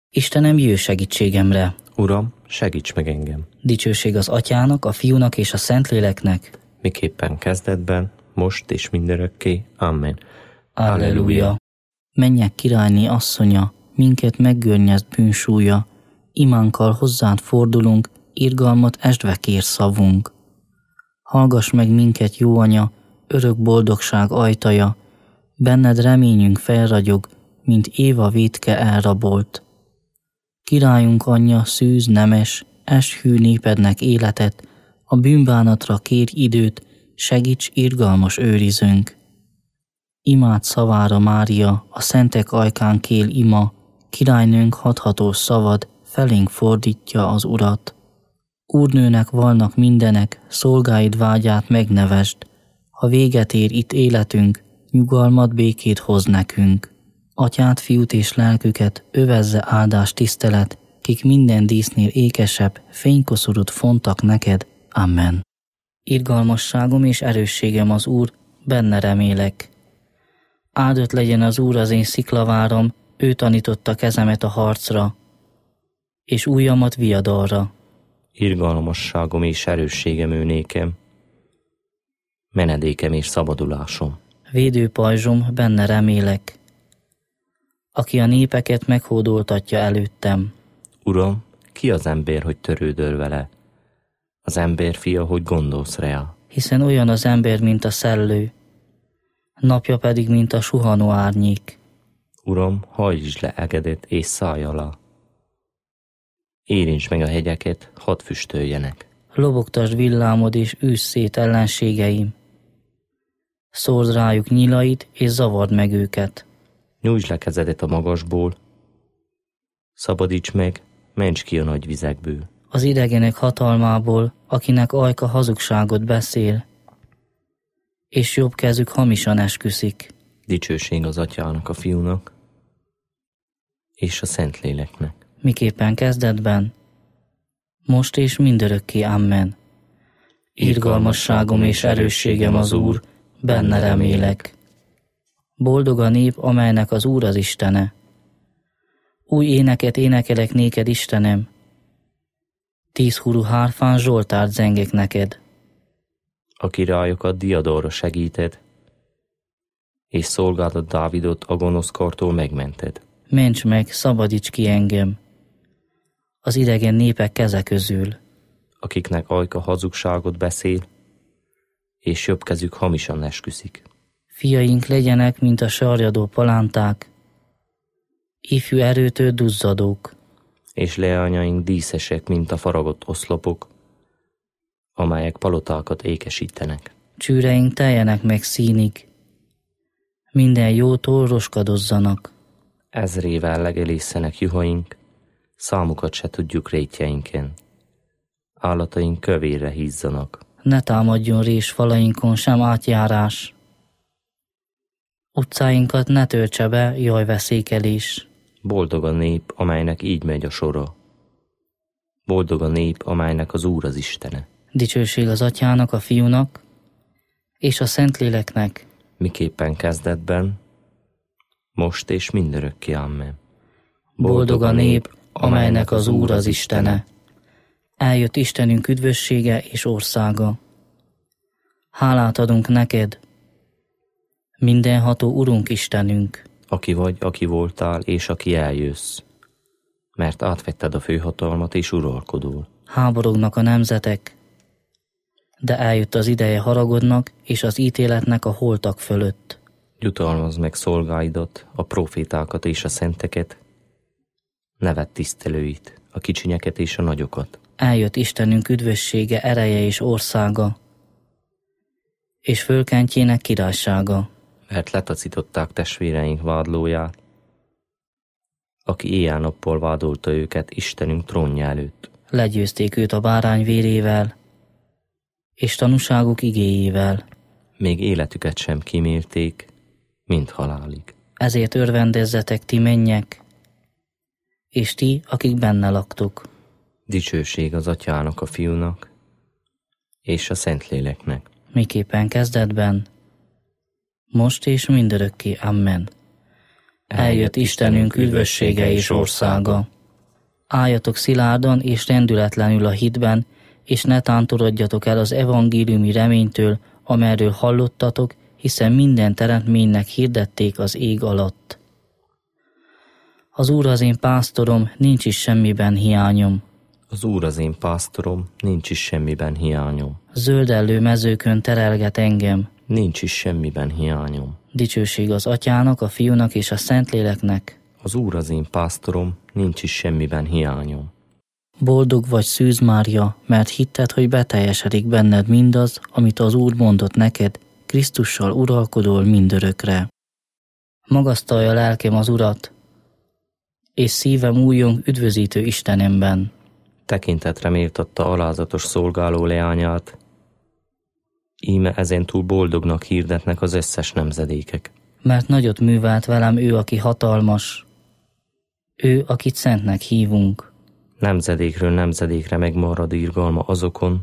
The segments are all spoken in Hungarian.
Istenem, jöjj segítségemre! Uram, segíts meg engem! Dicsőség az Atyának, a Fiúnak és a Szentléleknek, miképpen kezdetben, most és mindörökké. Amen. Alleluja! Mennyek királyné asszonya, minket meggörnyezd bűnsúlya, imánkkal hozzád fordulunk, irgalmat esdve kér szavunk. Hallgass meg minket, jó Anya, örök boldogság ajtaja, benned reményünk felragyog, mint Éva vétke elrabolt. Királyunk anyja, szűz, nemes, ess hű népednek életet, a bűnbánatra kér időt, segíts irgalmas őrizőnk. Imád szavára Mária, a szentek ajkán kél ima, királynőnk hathatós szavad, felénk fordítja az Urat. Úrnőnek valnak mindenek, szolgáid vágyát megnevesd, ha véget ér itt életünk, nyugalmat, békét hoz nekünk. Atyát, Fiút és lelküket övezze áldás tisztelet, kik minden dísznél ékesebb, fénykoszorút fontak neked. Amen. Irgalmasságom és erősségem az Úr, benne remélek. Áldott legyen az Úr az én sziklaváram, ő tanította kezemet a harcra, és ujjamat viadalra. Irgalmasságom és erősségem ő nékem, menedékem és szabadulásom. Védőpajzsom, benne remélek, aki a népeket meghódoltatja előttem. Uram, ki az ember, hogy törődöl vele? Az ember fia, hogy gondolsz rá? Hiszen olyan az ember, mint a szellő, napja pedig, mint a suhanó árnyék. Uram, hajtsd le egedet és szállj alá. Érints meg a hegyeket, hadd füstöljenek. Lobogtasd villámod és űzz szét ellenségeim. Szórd rájuk nyilait és zavard meg őket. Nyújtsd le kezedet a magasból, szabadíts meg, ments ki a nagy vizekből. Az idegenek hatalmából, akinek ajka hazugságot beszél, és jobb kezük hamisan esküszik. Dicsőség az Atyának, a Fiúnak és a Szentléleknek. Miképpen kezdetben, most és mindörökké. Amen. Irgalmasságom és erősségem az Úr, benne remélek. Boldog a nép, amelynek az Úr az Istene. Új éneket énekelek néked, Istenem, 10 hurú hárfán zsoltárt zengek neked. A királyokat diadalra segíted, és szolgádat Dávidot a gonoszkartól megmented. Ments meg, szabadíts ki engem az idegen népek keze közül. Akiknek ajka hazugságot beszél, és jobb kezük hamisan esküszik. Fiaink legyenek, mint a sarjadó palánták, ifjú erőtől duzzadók. És leányaink díszesek, mint a faragott oszlopok, amelyek palotákat ékesítenek. Csűreink teljenek meg színig, minden jótól roskadozzanak. Ezrével legelészenek juhaink, számukat se tudjuk rétjeinken. Állataink kövérre hízzanak. Ne támadjon rés falainkon sem átjárás. Utcáinkat ne töltse be jajveszékelés. Boldog a nép, amelynek így megy a sora. Boldog a nép, amelynek az Úr az Istene. Dicsőség az Atyának, a Fiúnak és a Szentléleknek. Miképpen kezdetben, most és mindörökké. Amen. Boldog a nép, amelynek az Úr az Istene. Eljött Istenünk üdvössége és országa. Hálát adunk neked, mindenható Urunk Istenünk. Aki vagy, aki voltál, és aki eljössz, mert átvetted a főhatalmat és uralkodol. Háborognak a nemzetek, de eljött az ideje haragodnak és az ítéletnek a holtak fölött. Jutalmazd meg szolgáidat, a profétákat és a szenteket, ne vedd tisztelőit, a kicsinyeket és a nagyokat. Eljött Istenünk üdvössége, ereje és országa, és fölkentjének királysága. Mert letacították testvéreink vádlóját, aki éjjel-nappal vádolta őket Istenünk trónja előtt. Legyőzték őt a bárány vérével, és tanúságuk igéjével. Még életüket sem kimérték, mint halálig. Ezért örvendezzetek ti mennyek, és ti, akik benne laktok. Dicsőség az Atyának, a Fiúnak és a Szentléleknek. Miképpen kezdetben, most és mindörökké. Amen. Eljött Istenünk üdvössége és országa. Álljatok szilárdan és rendületlenül a hitben, és ne tántorodjatok el az evangéliumi reménytől, amerről hallottatok, hiszen minden teremtménynek hirdették az ég alatt. Az Úr az én pásztorom, nincs is semmiben hiányom. Az Úr az én pásztorom, nincs is semmiben hiányom. Zöldellő mezőkön terelget engem. Nincs is semmiben hiányom. Dicsőség az Atyának, a Fiúnak és a Szentléleknek. Az Úr az én pásztorom, nincs is semmiben hiányom. Boldog vagy Szűz Mária, mert hitted, hogy beteljesedik benned mindaz, amit az Úr mondott neked, Krisztussal uralkodol mindörökre. Magasztalja lelkem az Urat, és szívem újjong üdvözítő Istenemben. Tekintetre méltatta alázatos szolgáló leányát, íme ezentúl boldognak hirdetnek az összes nemzedékek. Mert nagyot művelt velem ő, aki hatalmas, ő, akit szentnek hívunk. Nemzedékről nemzedékre megmarad irgalma azokon,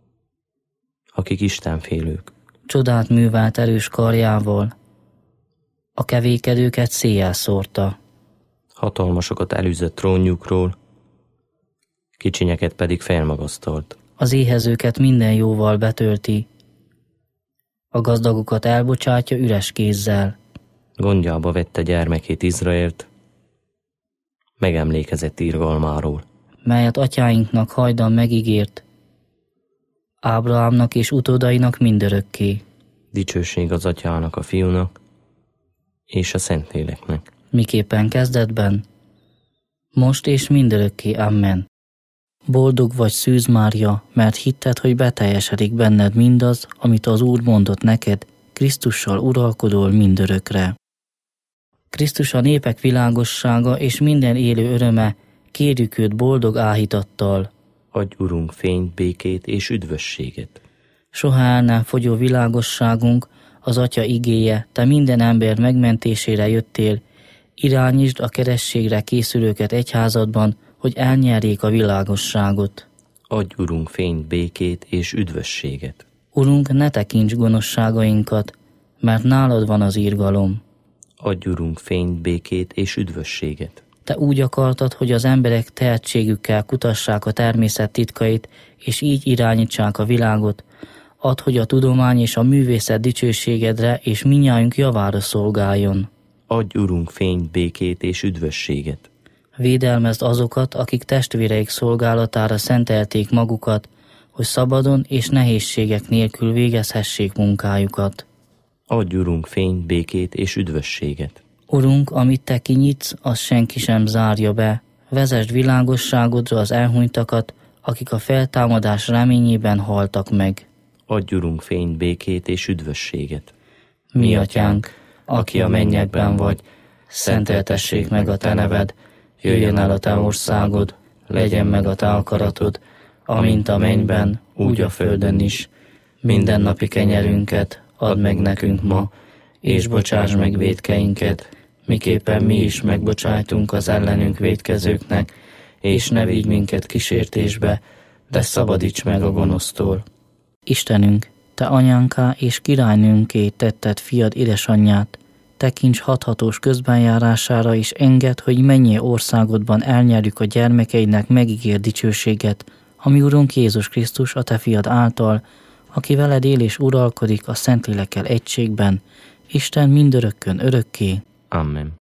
akik istenfélők. Csodát művelt erős karjával, a kevékedőket széjjel szórta. Hatalmasokat elűzött trónjukról, kicsinyeket pedig felmagasztalt. Az éhezőket minden jóval betölti, a gazdagokat elbocsátja üres kézzel. Gondjába vette gyermekét Izraelt, megemlékezett irgalmáról, melyet atyáinknak hajdan megígért, Ábrahámnak és utódainak mindörökké. Dicsőség az Atyának, a Fiúnak és a Szentléleknek. Miképpen kezdetben, most és mindörökké. Amen. Boldog vagy Szűz Mária, mert hitted, hogy beteljesedik benned mindaz, amit az Úr mondott neked, Krisztussal uralkodol mindörökre. Krisztus a népek világossága és minden élő öröme, kérjük őt boldog áhítattal. Adj, Urunk, fényt, békét és üdvösséget. Soha el nem fogyó világosságunk, az Atya igéje, te minden ember megmentésére jöttél, irányítsd a kerességre készülőket egyházadban, hogy elnyerjék a világosságot. Adj, Urunk, fényt, békét és üdvösséget. Urunk, ne tekints gonoszságainkat, mert nálad van az irgalom. Adj, Urunk, fényt, békét és üdvösséget. Te úgy akartad, hogy az emberek tehetségükkel kutassák a természet titkait, és így irányítsák a világot. Add, hogy a tudomány és a művészet dicsőségedre és mindnyájunk javára szolgáljon. Adj, Urunk, fényt, békét és üdvösséget. Védelmezd azokat, akik testvéreik szolgálatára szentelték magukat, hogy szabadon és nehézségek nélkül végezhessék munkájukat. Adj, Urunk, fényt, békét és üdvösséget. Urunk, amit te kinyitsz, az senki sem zárja be. Vezesd világosságodra az elhunytakat, akik a feltámadás reményében haltak meg. Adj, Urunk, fényt, békét és üdvösséget. Mi atyánk, aki a mennyekben vagy, szenteltessék meg a te neved, jöjjön el a te országod, legyen meg a te akaratod, amint a mennyben, úgy a földön is. Mindennapi kenyerünket add meg nekünk ma, és bocsáss meg vétkeinket, miképpen mi is megbocsájtunk az ellenünk vétkezőknek, és ne vigy minket kísértésbe, de szabadíts meg a gonosztól. Istenünk, te anyánká és királynőnké tetted fiad édesanyját, tekints hathatós közbenjárására, és engedd, hogy mennyi országodban elnyerjük a gyermekeidnek megígért dicsőséget, ami Urunk Jézus Krisztus, a te fiad által, aki veled él és uralkodik a Szentlélekkel egységben, Isten mindörökkön örökké. Amen.